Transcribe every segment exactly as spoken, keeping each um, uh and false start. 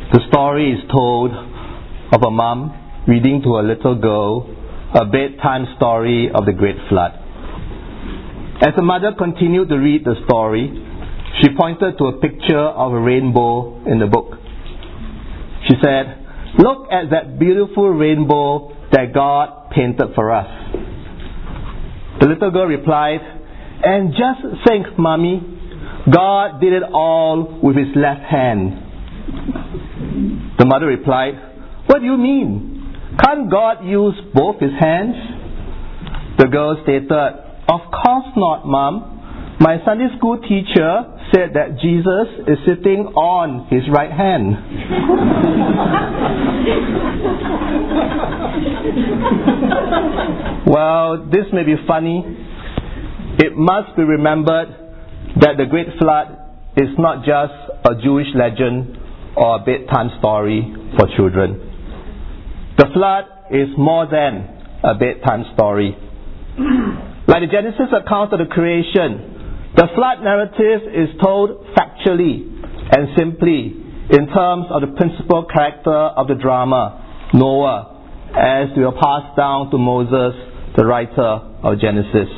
The story is told of a mom reading to a little girl a bedtime story of the Great Flood. As the mother continued to read the story, she pointed to a picture of a rainbow in the book. She said, "Look at that beautiful rainbow that God painted for us." The little girl replied, "And just think, Mommy, God did it all with His left hand." The mother replied, "What do you mean? Can't God use both His hands?" The girl stated, "Of course not, Mom. My Sunday school teacher said that Jesus is sitting on His right hand." Well, this may be funny. It must be remembered that the Great Flood is not just a Jewish legend or a bedtime story for children. The flood is more than a bedtime story. Like the Genesis account of the creation, the flood narrative is told factually and simply in terms of the principal character of the drama, Noah, as they were passed down to Moses, the writer of Genesis.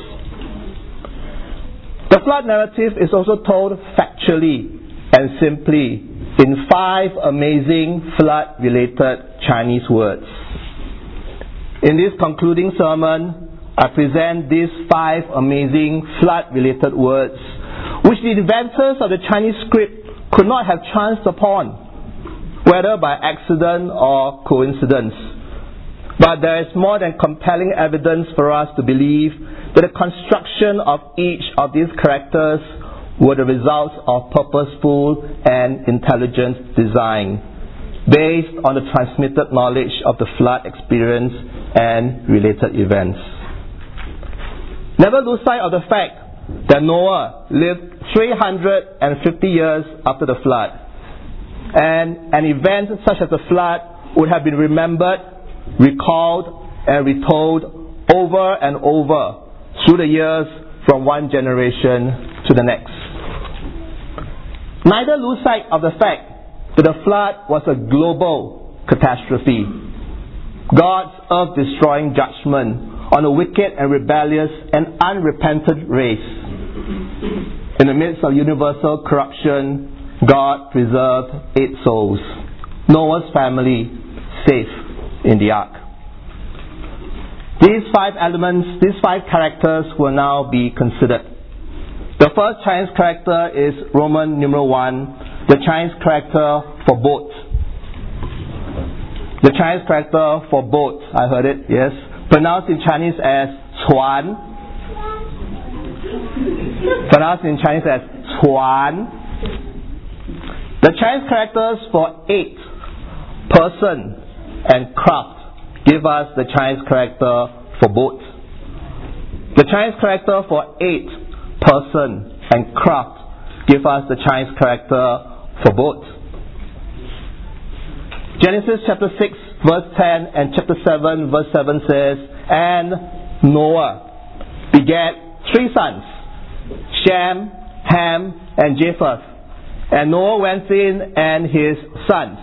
The flood narrative is also told factually and simply in five amazing flood-related Chinese words. In this concluding sermon, I present these five amazing flood-related words, which the inventors of the Chinese script could not have chanced upon, whether by accident or coincidence. But there is more than compelling evidence for us to believe that the construction of each of these characters were the results of purposeful and intelligent design, based on the transmitted knowledge of the flood experience and related events. Never lose sight of the fact that Noah lived three hundred fifty years after the flood, and an event such as the flood would have been remembered, recalled, and retold over and over through the years from one generation to the next. Neither lose sight of the fact that the flood was a global catastrophe, God's earth-destroying judgment on a wicked and rebellious and unrepentant race. In the midst of universal corruption, God preserved eight souls, Noah's family, safe in the ark. These five elements, these five characters will now be considered. The first Chinese character is Roman numeral one, the Chinese character for boat. The Chinese character for boat, I heard it, yes. Pronounced in Chinese as Chuan. Pronounced in Chinese as Chuan. The Chinese characters for eight, person, and craft give us the Chinese character for boat. The Chinese character for eight, person, and craft give us the Chinese character for boat. Genesis chapter six verse ten and chapter seven verse seven says, "And Noah begat three sons, Shem, Ham, and Japheth. And Noah went in, and his sons,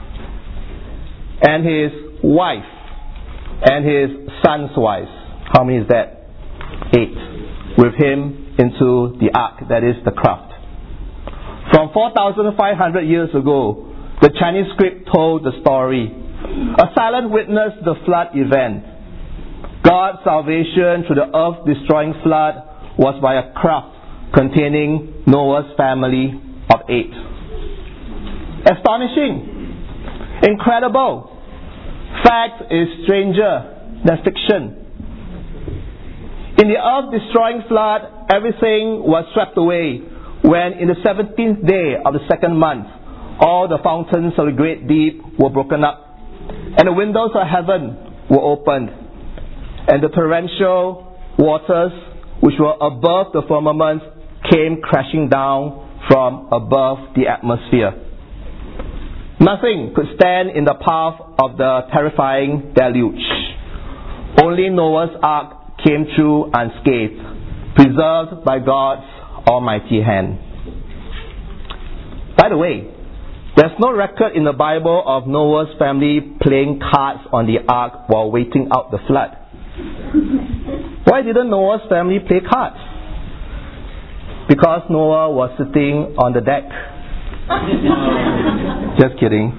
and his wife, and his sons' wives." How many is that? Eight. With him into the ark, that is the craft. From four thousand five hundred years ago, the Chinese script told the story. A silent witness to the flood event. God's salvation through the earth-destroying flood was by a craft containing Noah's family of eight. Astonishing. Incredible. Fact is stranger than fiction. In the earth-destroying flood, everything was swept away when in the seventeenth day of the second month, all the fountains of the great deep were broken up, and the windows of heaven were opened, and the torrential waters which were above the firmament came crashing down from above the atmosphere. Nothing could stand in the path of the terrifying deluge. Only Noah's ark came through unscathed, preserved by God's almighty hand. By the way, There's no record in the Bible of Noah's family playing cards on the ark while waiting out the flood. Why didn't Noah's family play cards? Because Noah was sitting on the deck. Just kidding.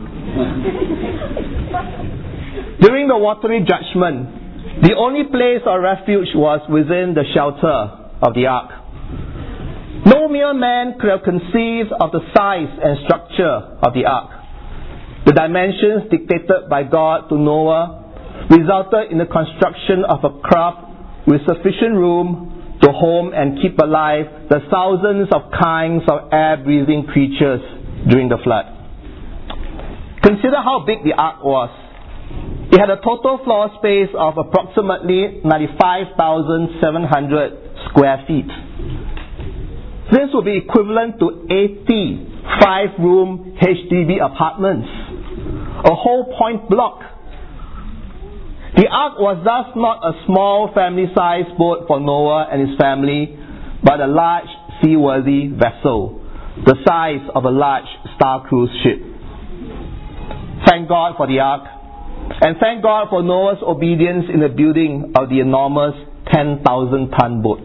During the watery judgment, the only place of refuge was within the shelter of the ark. No mere man could have conceived of the size and structure of the ark. The dimensions dictated by God to Noah resulted in the construction of a craft with sufficient room to home and keep alive the thousands of kinds of air-breathing creatures during the flood. Consider how big the ark was. It had a total floor space of approximately ninety-five thousand seven hundred square feet. This would be equivalent to eighty five-room H D B apartments, a whole point block. The ark was thus not a small family-sized boat for Noah and his family, but a large seaworthy vessel, the size of a large star cruise ship. Thank God for the ark, and thank God for Noah's obedience in the building of the enormous ten thousand ton boat.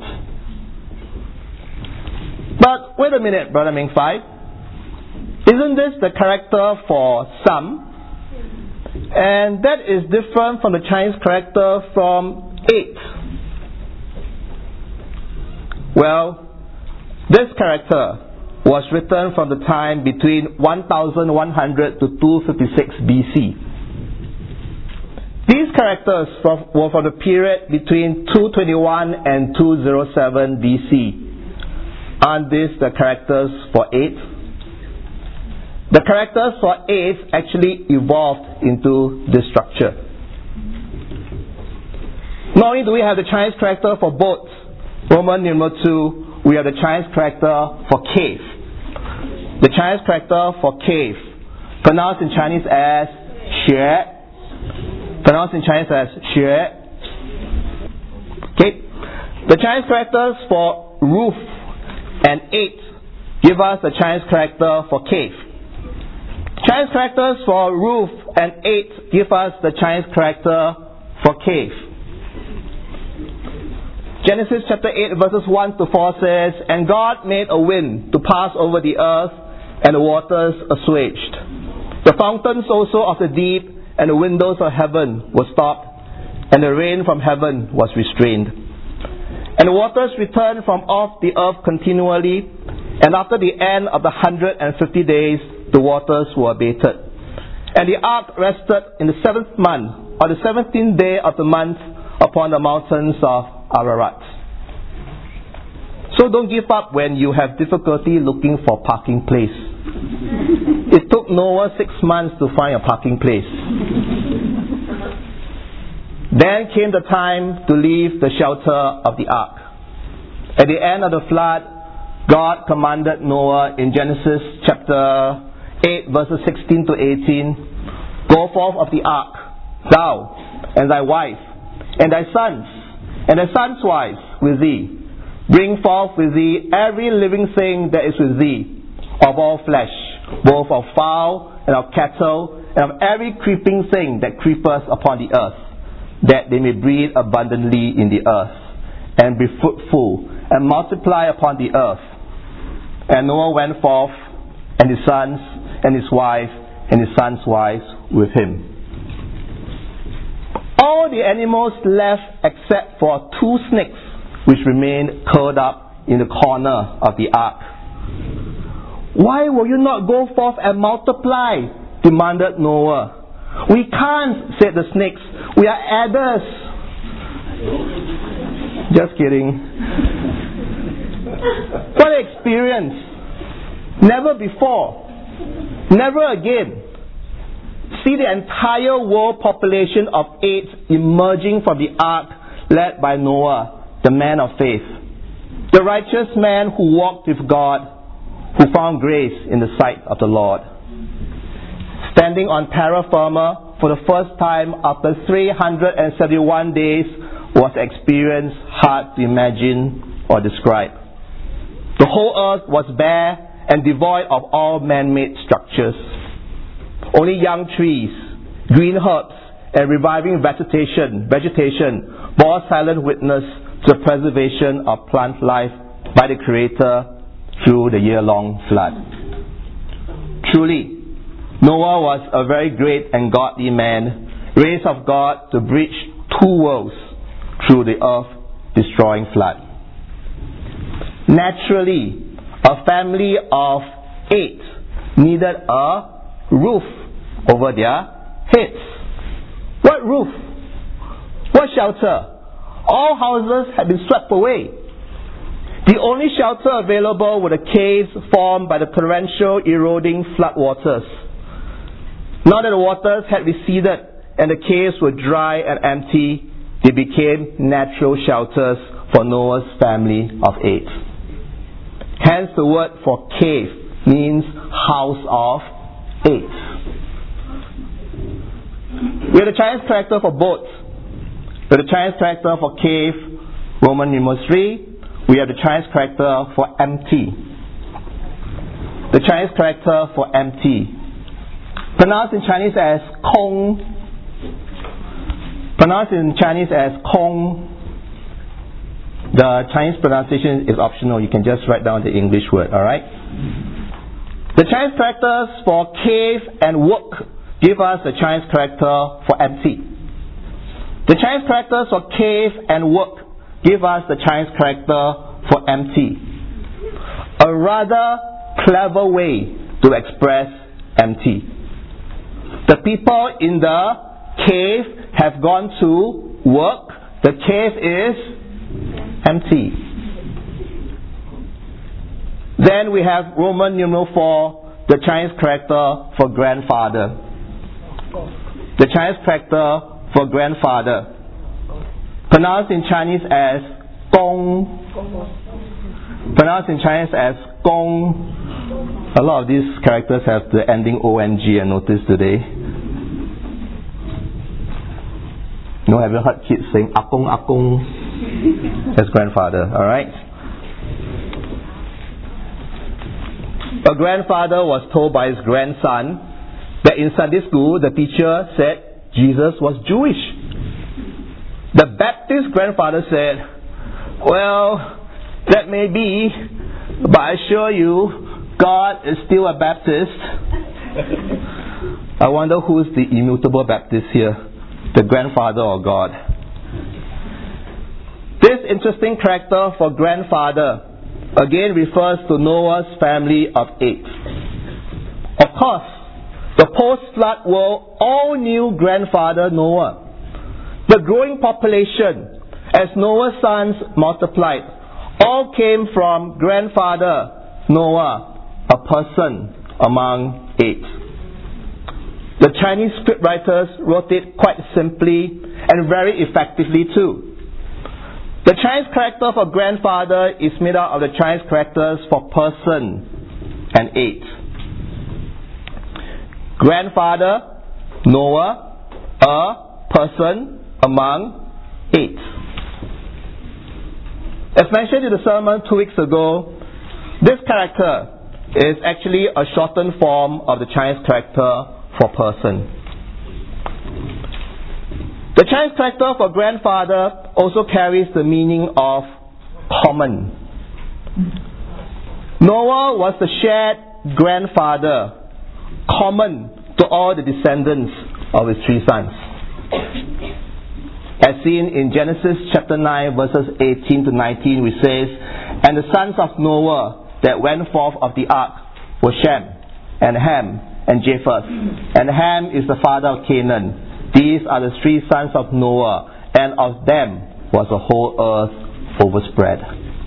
But wait a minute, Brother Ming Fai. Isn't this the character for some? And that is different from the Chinese character from eight. Well, this character was written from the time between one thousand one hundred to two fifty-six B C. These characters were from the period between two twenty-one and two oh seven B C. Aren't these the characters for eight? The characters for eight actually evolved into this structure. Not only do we have the Chinese character for boat, Roman numeral two, we have the Chinese character for cave. The Chinese character for cave, pronounced in Chinese as xue, pronounced in Chinese as xue. Okay. The Chinese characters for roof and eight give us the Chinese character for cave. Chinese characters for roof and eight give us the Chinese character for cave. Genesis chapter eight verses one to four says, "And God made a wind to pass over the earth, and the waters assuaged. The fountains also of the deep and the windows of heaven were stopped, and the rain from heaven was restrained. And the waters returned from off the earth continually, and after the end of the hundred and fifty days, the waters were abated. And the ark rested in the seventh month, on the seventeenth day of the month, upon the mountains of Ararat." So don't give up when you have difficulty looking for parking place. It took Noah six months to find a parking place. Then came the time to leave the shelter of the ark. At the end of the flood, God commanded Noah in Genesis chapter eight verses sixteen to eighteen, "Go forth of the ark, thou and thy wife, and thy sons, and thy sons' wives with thee. Bring forth with thee every living thing that is with thee, of all flesh, both of fowl and of cattle, and of every creeping thing that creepeth upon the earth, that they may breed abundantly in the earth, and be fruitful, and multiply upon the earth." And Noah went forth, and his sons, and his wife, and his sons' wives with him. All the animals left except for two snakes, which remained curled up in the corner of the ark. "Why will you not go forth and multiply?" demanded Noah. "We can't," said the snakes. "We are adders." Just kidding. What an experience. Never before. Never again. See the entire world population of eight emerging from the ark led by Noah, the man of faith. The righteous man who walked with God, who found grace in the sight of the Lord. Standing on terra firma for the first time after three hundred seventy-one days was an experience hard to imagine or describe. The whole earth was bare and devoid of all man-made structures. only young trees, green herbs, and reviving vegetation, vegetation bore silent witness to the preservation of plant life by the Creator through the year-long flood. Truly, Noah was a very great and godly man, raised of God to bridge two worlds through the earth-destroying flood. Naturally, a family of eight needed a roof over their heads. What roof? What shelter? All houses had been swept away. The only shelter available were the caves formed by the torrential, eroding flood waters. Now that the waters had receded and the caves were dry and empty, they became natural shelters for Noah's family of eight. Hence the word for cave means house of eight. We have the Chinese character for boat. We have the Chinese character for cave, Roman numeral three. We have the Chinese character for empty. The Chinese character for empty, pronounced in Chinese as kong. Pronounced in Chinese as kong. The Chinese pronunciation is optional. You can just write down the English word, alright? The Chinese characters for cave and work give us the Chinese character for empty. The Chinese characters for cave and work give us the Chinese character for empty. A rather clever way to express empty. The people in the cave have gone to work. The cave is empty. Then we have Roman numeral four, the Chinese character for grandfather. The Chinese character for grandfather, pronounced in Chinese as gong. Pronounced in Chinese as gong. A lot of these characters have the ending O N G, I noticed today. You know, have you heard kids saying akong akong? That's grandfather, alright? A grandfather was told by his grandson that in Sunday school the teacher said Jesus was Jewish. The Baptist grandfather said, well, that may be, but I assure you, God is still a Baptist. I wonder who's the immutable Baptist here, the grandfather or God? This interesting character for grandfather again refers to Noah's family of eight. Of course, the post-flood world all knew grandfather Noah. The growing population, as Noah's sons multiplied, all came from grandfather Noah, a person among eight. The Chinese scriptwriters wrote it quite simply and very effectively too. The Chinese character for grandfather is made out of the Chinese characters for person and eight. Grandfather, Noah, a person among eight. As mentioned in the sermon two weeks ago, this character is actually a shortened form of the Chinese character for person. The Chinese character for grandfather also carries the meaning of common. Noah was the shared grandfather, common to all the descendants of his three sons. As seen in Genesis chapter nine verses eighteen to nineteen, which says, and the sons of Noah that went forth of the ark were Shem, and Ham, and Japheth. And Ham is the father of Canaan. These are the three sons of Noah, and of them was the whole earth overspread.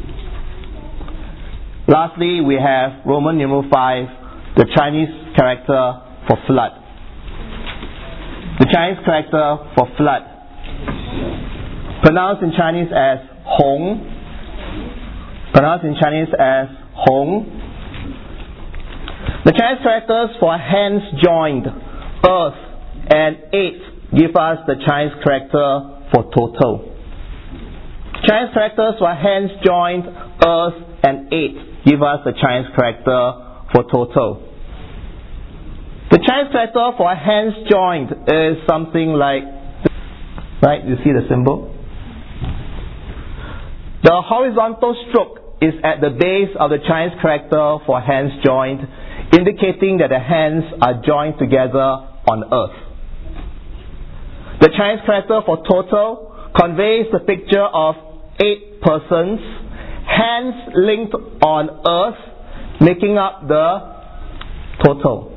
Lastly, we have Roman numeral five, the Chinese character for flood. The Chinese character for flood, pronounced in Chinese as Hong, pronounced in Chinese as Hong. The Chinese characters for hands joined, earth, and eight give us the Chinese character for total. Chinese characters for hands joined, earth, and eight give us the Chinese character for total. The Chinese character for hands joined is something like, right, you see the symbol? The horizontal stroke is at the base of the Chinese character for hands joined, indicating that the hands are joined together on earth. The Chinese character for total conveys the picture of eight persons, hands linked on earth, making up the total.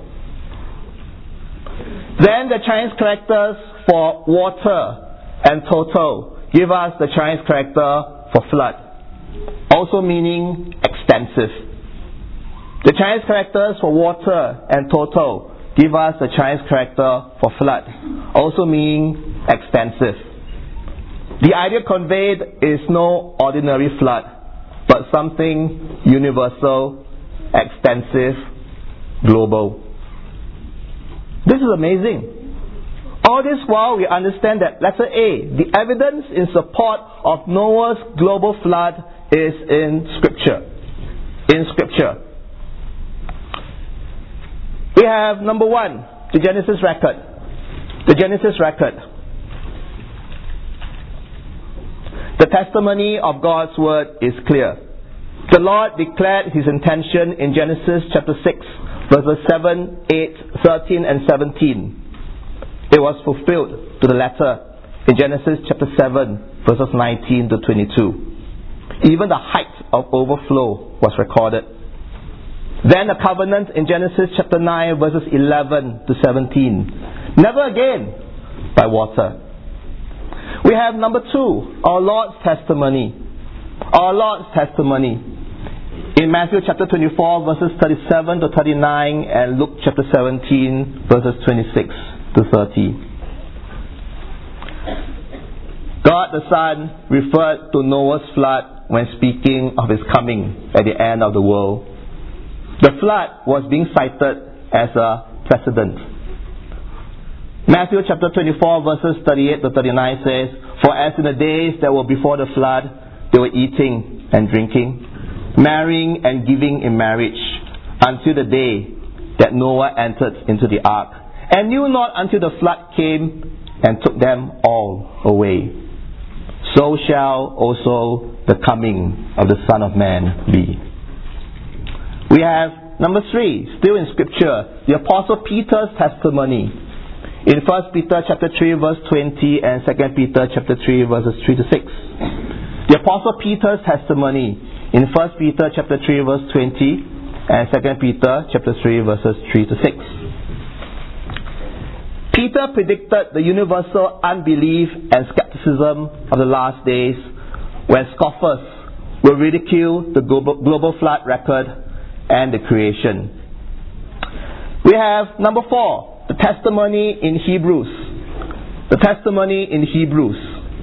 Then the Chinese characters for water and total give us the Chinese character for flood, also meaning extensive. The Chinese characters for water and total give us the Chinese character for flood, also meaning extensive. The idea conveyed is no ordinary flood, but something universal, extensive, global. This is amazing. All this while we understand that letter A, the evidence in support of Noah's global flood is in Scripture. In Scripture. We have number one, the Genesis record. The Genesis record. The testimony of God's word is clear. The Lord declared His intention in Genesis chapter six, verses seven, eight, thirteen and seventeen. It was fulfilled to the letter in Genesis chapter seven, verses nineteen to twenty-two. Even the height of overflow was recorded. Then the covenant in Genesis chapter nine, verses eleven to seventeen. Never again by water. We have number two, our Lord's testimony. Our Lord's testimony. In Matthew chapter twenty-four, verses thirty-seven to thirty-nine, and Luke chapter seventeen, verses twenty-six to thirty. God the Son referred to Noah's flood when speaking of His coming at the end of the world. The flood was being cited as a precedent. Matthew chapter twenty-four, verses thirty-eight to thirty-nine says, "For as in the days that were before the flood, they were eating and drinking, marrying and giving in marriage, until the day that Noah entered into the ark, and knew not until the flood came and took them all away. So shall also the coming of the Son of Man be." We have number three, still in Scripture, the Apostle Peter's testimony. In First Peter chapter three, verse twenty, and Second Peter chapter three, verses three to six. The Apostle Peter's testimony in First Peter chapter three, verse twenty, and Second Peter chapter three, verses three to six. Peter predicted the universal unbelief and skepticism of the last days when scoffers will ridicule the global, global flood record and the creation. We have number four, the testimony in Hebrews. The testimony in Hebrews.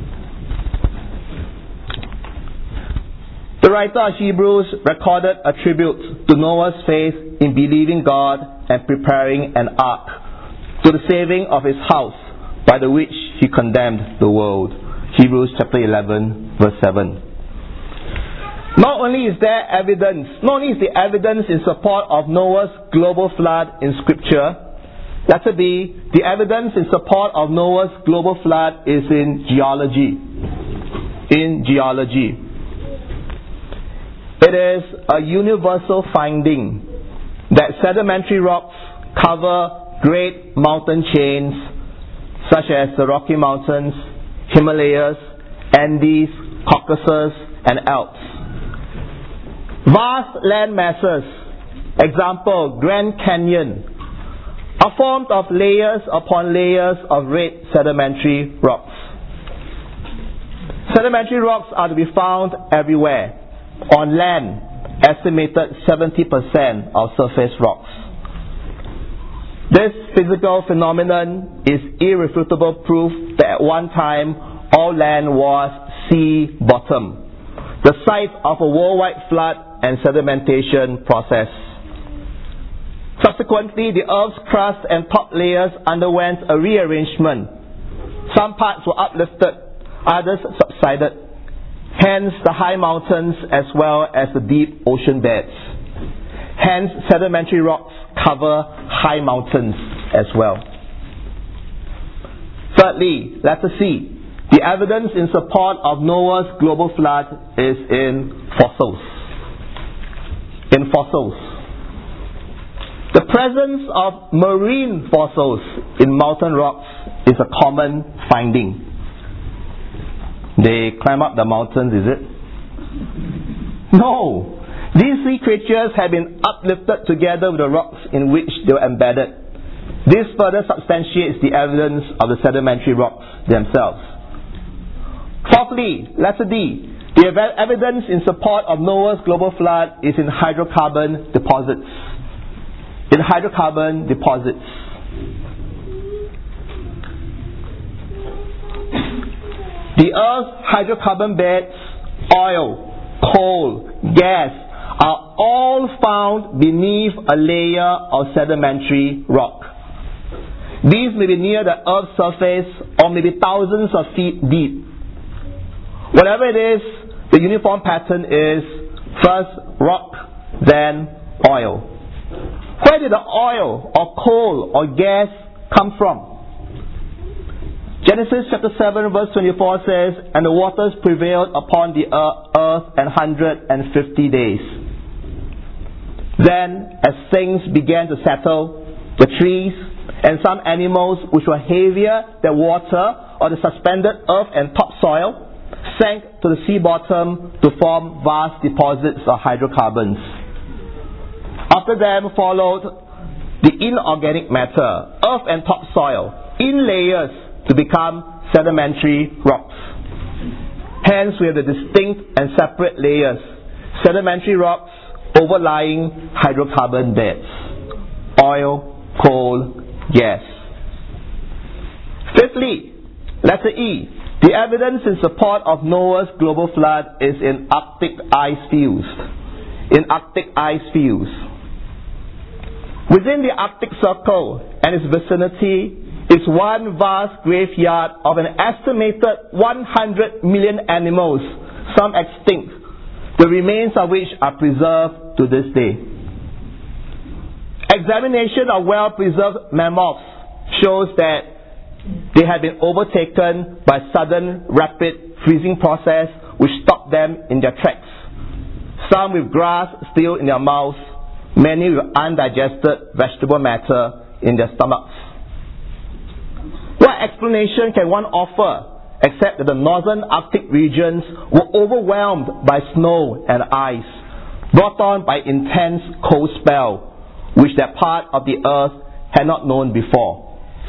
The writer of Hebrews recorded a tribute to Noah's faith in believing God and preparing an ark to the saving of his house, by the which he condemned the world. Hebrews chapter eleven, verse seven. Not only is there evidence, not only is the evidence in support of Noah's global flood in Scripture, letter B, the evidence in support of Noah's global flood is in geology. In geology. It is a universal finding that sedimentary rocks cover great mountain chains such as the Rocky Mountains, Himalayas, Andes, Caucasus, and Alps. Vast land masses, example Grand Canyon, are formed of layers upon layers of red sedimentary rocks. Sedimentary rocks are to be found everywhere. On land, estimated seventy percent of surface rocks. This physical phenomenon is irrefutable proof that at one time all land was sea bottom, the site of a worldwide flood and sedimentation process. Subsequently, the Earth's crust and top layers underwent a rearrangement. Some parts were uplifted, others subsided. Hence the high mountains as well as the deep ocean beds. Hence, sedimentary rocks cover high mountains as well. Thirdly, letter C. The evidence in support of Noah's global flood is in fossils. In fossils. The presence of marine fossils in mountain rocks is a common finding. They climb up the mountains, is it? No! These sea creatures have been uplifted together with the rocks in which they were embedded. This further substantiates the evidence of the sedimentary rocks themselves. Fourthly, letter D. The ev- evidence in support of Noah's global flood is in hydrocarbon deposits. In hydrocarbon deposits. The Earth's hydrocarbon beds, oil, coal, gas, are all found beneath a layer of sedimentary rock. These may be near the Earth's surface or may be thousands of feet deep. Whatever it is, the uniform pattern is first rock, then oil. Where did the oil or coal or gas come from? Genesis chapter seven verse twenty-four says, "And the waters prevailed upon the earth an hundred and fifty days." Then, as things began to settle, the trees and some animals which were heavier than water or the suspended earth and topsoil sank to the sea bottom to form vast deposits of hydrocarbons. After them followed the inorganic matter, earth and topsoil, in layers to become sedimentary rocks. Hence we have the distinct and separate layers, sedimentary rocks overlying hydrocarbon beds, oil, coal, gas. Fifthly, letter E. The evidence in support of Noah's global flood is in Arctic ice fields. In Arctic ice fields. Within the Arctic Circle and its vicinity is one vast graveyard of an estimated one hundred million animals, some extinct, the remains of which are preserved to this day. Examination of well-preserved mammoths shows that they had been overtaken by sudden rapid freezing process which stopped them in their tracks. Some with grass still in their mouths, many with undigested vegetable matter in their stomachs. What explanation can one offer except that the northern Arctic regions were overwhelmed by snow and ice, brought on by intense cold spell, which that part of the earth had not known before?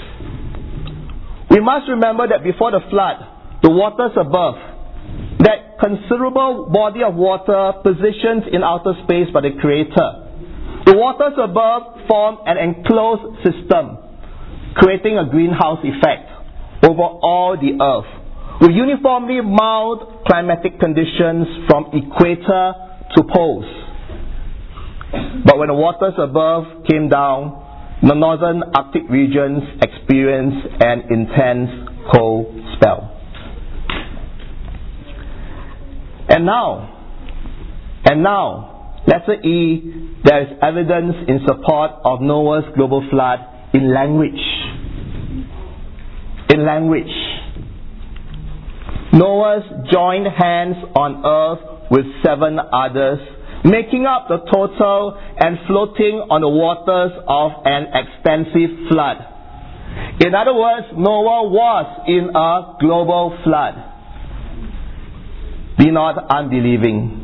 We must remember that before the flood, the waters above, that considerable body of water positioned in outer space by the Creator, the waters above form an enclosed system, creating a greenhouse effect over all the earth, with uniformly mild climatic conditions from equator to poles. But when the waters above came down, the northern Arctic regions experienced an intense cold spell. And now, and now, letter E, there is evidence in support of Noah's global flood in language. In language. Noah's joined hands on earth with seven others, making up the total and floating on the waters of an extensive flood. In other words, Noah was in a global flood. Be not unbelieving.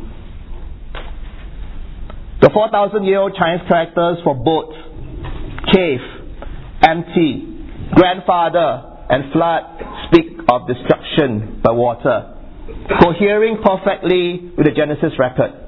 The four thousand year old Chinese characters for boat, cave, empty, grandfather, and flood speak of destruction by water, cohering perfectly with the Genesis record.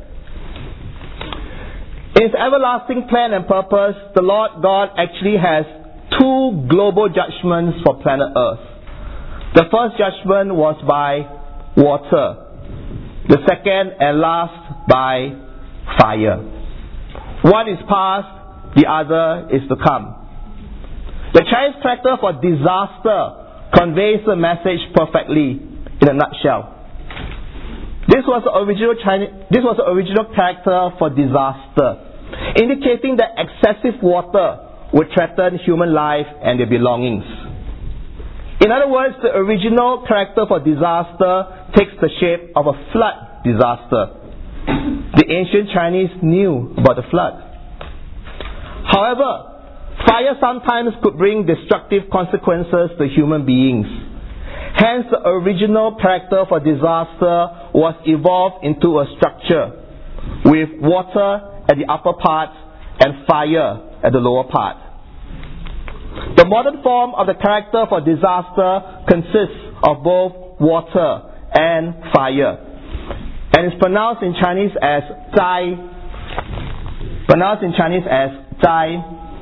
In His everlasting plan and purpose, the Lord God actually has two global judgments for planet Earth. The first judgment was by water. The second and last by fire. One is past, the other is to come. The Chinese character for disaster conveys the message perfectly in a nutshell. This was the original Chinese, this was the original character for disaster. indicating that excessive water would threaten human life and their belongings. In other words, the original character for disaster takes the shape of a flood disaster. The ancient Chinese knew about the flood. However, fire sometimes could bring destructive consequences to human beings. Hence, the original character for disaster was evolved into a structure with water at the upper part and fire at the lower part. The modern form of the character for disaster consists of both water and fire, and is pronounced in Chinese as zai. Pronounced in Chinese as zai.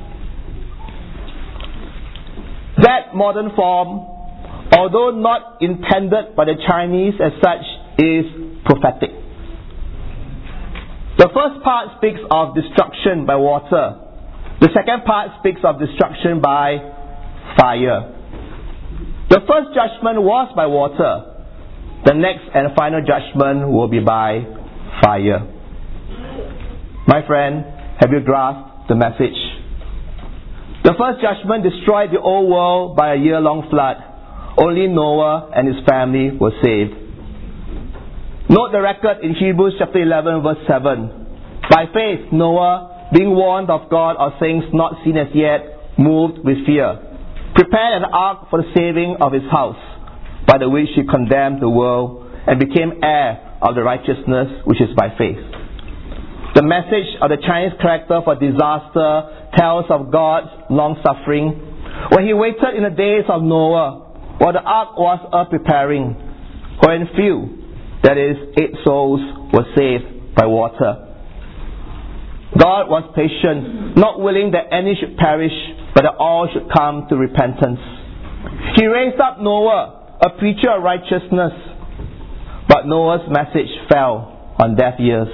That modern form, although not intended by the Chinese as such, is prophetic. The first part speaks of destruction by water. The second part speaks of destruction by fire. The first judgment was by water. The next and final judgment will be by fire. My friend, have you grasped the message? The first judgment destroyed the old world by a year-long flood. Only Noah and his family were saved. Note the record in Hebrews chapter eleven verse seven. By faith, Noah, being warned of God of things not seen as yet, moved with fear, prepared an ark for the saving of his house, by the which he condemned the world and became heir of the righteousness which is by faith. The message of the Chinese character for disaster tells of God's long-suffering when he waited in the days of Noah while the ark was a-preparing, wherein few, that is, eight souls, were saved by water. God was patient, not willing that any should perish, but that all should come to repentance. He raised up Noah, a preacher of righteousness, but Noah's message fell on deaf ears.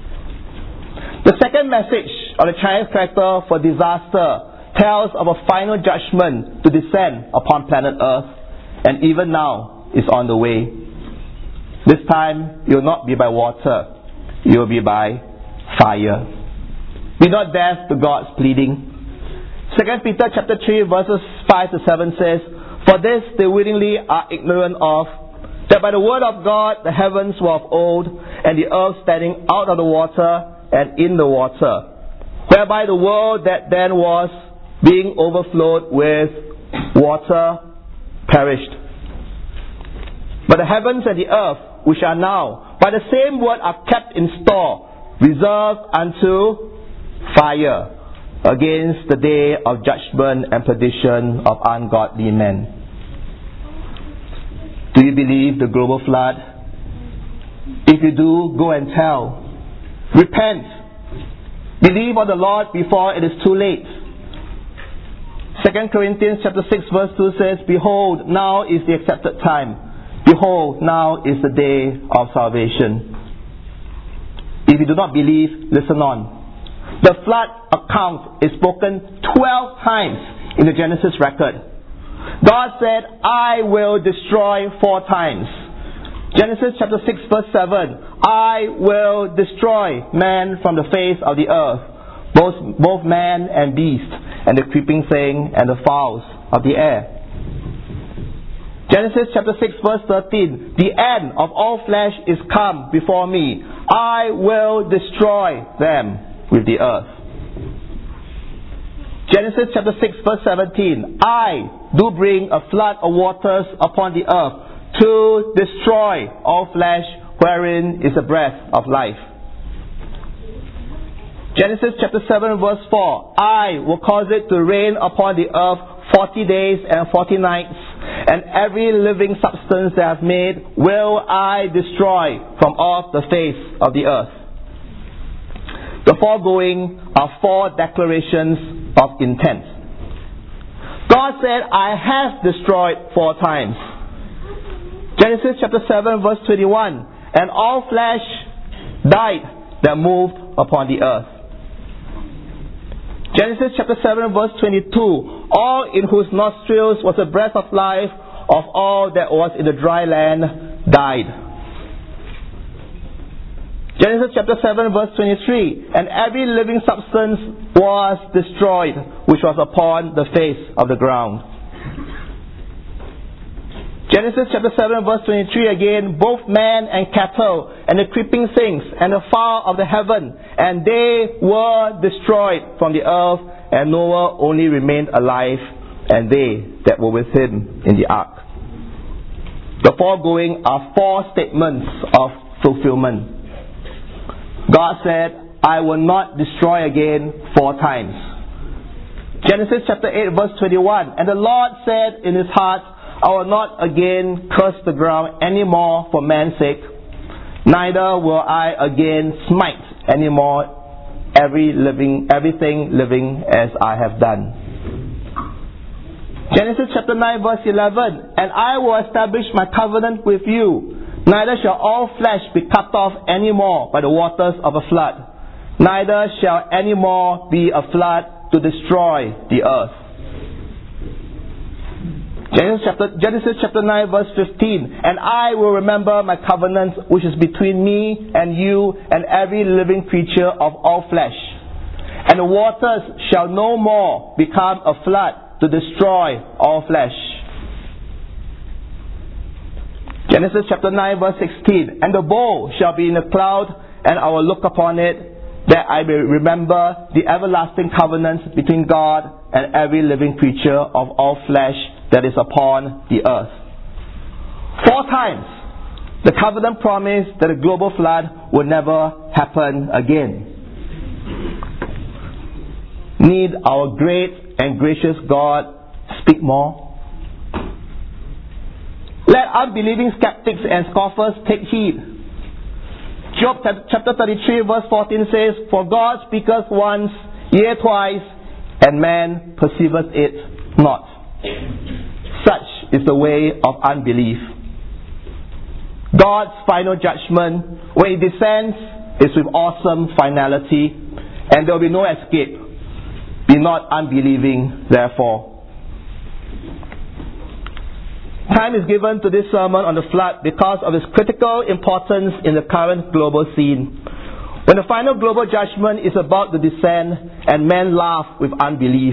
The second message of the Chinese character for disaster tells of a final judgment to descend upon planet Earth, and even now is on the way. This time, it will not be by water, it will be by fire. Be not deaf to God's pleading. Second Peter chapter three verses five to seven says, For this they willingly are ignorant of, that by the word of God the heavens were of old, and the earth standing out of the water and in the water, whereby the world that then was, being overflowed with water, perished. But the heavens and the earth, which are now, by the same word are kept in store, reserved unto fire, against the day of judgment and perdition of ungodly men. Do you believe the global flood? If you do, go and tell. Repent. Believe on the Lord before it is too late. Second Corinthians chapter six verse two says, Behold, now is the accepted time. Behold, now is the day of salvation. If you do not believe, listen on. The flood account is spoken twelve times in the Genesis record. God said, I will destroy four times. Genesis chapter six verse seven, I will destroy man from the face of the earth, both, both man and beast, and the creeping thing and the fowls of the air. Genesis chapter six verse thirteen, the end of all flesh is come before me. I will destroy them with the earth. Genesis chapter six verse seventeen, I do bring a flood of waters upon the earth to destroy all flesh wherein is the breath of life. Genesis chapter seven verse four, I will cause it to rain upon the earth forty days and forty nights, and every living substance that I have made will I destroy from off the face of the earth. The foregoing are four declarations of intent. God said, I have destroyed four times. Genesis chapter seven verse twenty-one, and all flesh died that moved upon the earth. Genesis chapter seven verse twenty-two, all in whose nostrils was the breath of life of all that was in the dry land died. Genesis chapter seven verse twenty-three, and every living substance was destroyed, which was upon the face of the ground. Genesis chapter seven verse twenty-three again, both man and cattle, and the creeping things, and the fowl of the heaven, and they were destroyed from the earth, and Noah only remained alive, and they that were with him in the ark. The foregoing are four statements of fulfillment. God said, I will not destroy again four times. Genesis chapter eight verse twenty-one, and the Lord said in his heart, I will not again curse the ground any more for man's sake, neither will I again smite any more every living, everything living as I have done. Genesis chapter nine verse eleven, and I will establish my covenant with you. Neither shall all flesh be cut off any more by the waters of a flood. Neither shall any more be a flood to destroy the earth. Genesis chapter, Genesis chapter nine verse fifteen, and I will remember my covenant which is between me and you and every living creature of all flesh. And the waters shall no more become a flood to destroy all flesh. Genesis chapter nine verse sixteen, and the bowl shall be in a cloud, and I will look upon it, that I may remember the everlasting covenant between God and every living creature of all flesh that is upon the earth. Four times the covenant promised that a global flood would never happen again. Need our great and gracious God speak more? Let unbelieving skeptics and scoffers take heed. Job chapter thirty-three verse fourteen says, for God speaketh once, yea twice, and man perceiveth it not. Such is the way of unbelief. God's final judgment, when it descends, is with awesome finality, and there will be no escape. Be not unbelieving, therefore. Time is given to this sermon on the flood because of its critical importance in the current global scene. When the final global judgment is about to descend and men laugh with unbelief.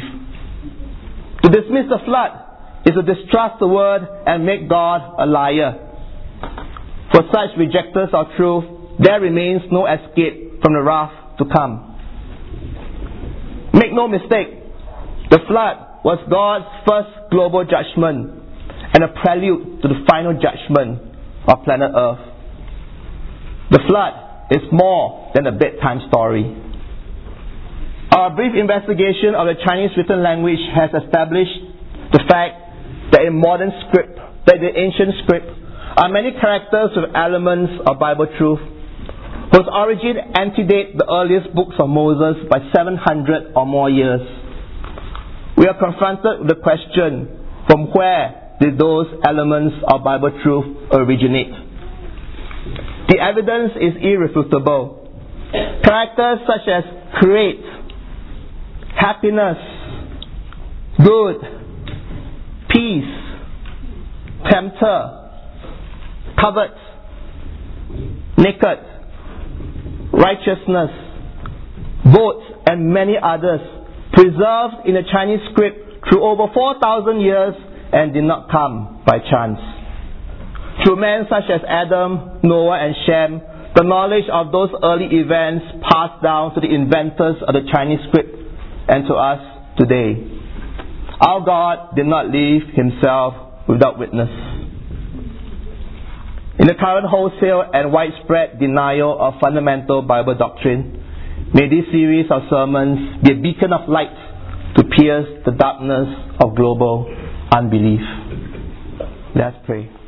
To dismiss the flood is to distrust the word and make God a liar. For such rejectors of truth, there remains no escape from the wrath to come. Make no mistake, the flood was God's first global judgment and a prelude to the final judgment of planet Earth. The flood is more than a bedtime story. Our brief investigation of the Chinese written language has established the fact that in modern script, that in ancient script, are many characters with elements of Bible truth, whose origin antedate the earliest books of Moses by seven hundred or more years. We are confronted with the question, from where did those elements of Bible truth originate? The evidence is irrefutable. Characters such as create, happiness, good, peace, tempter, covet, naked, righteousness, vote, and many others, preserved in the Chinese script through over four thousand years and did not come by chance. Through men such as Adam, Noah, and Shem, the knowledge of those early events passed down to the inventors of the Chinese script and to us today. Our God did not leave himself without witness. In the current wholesale and widespread denial of fundamental Bible doctrine, may this series of sermons be a beacon of light to pierce the darkness of global unbelief. Let's pray.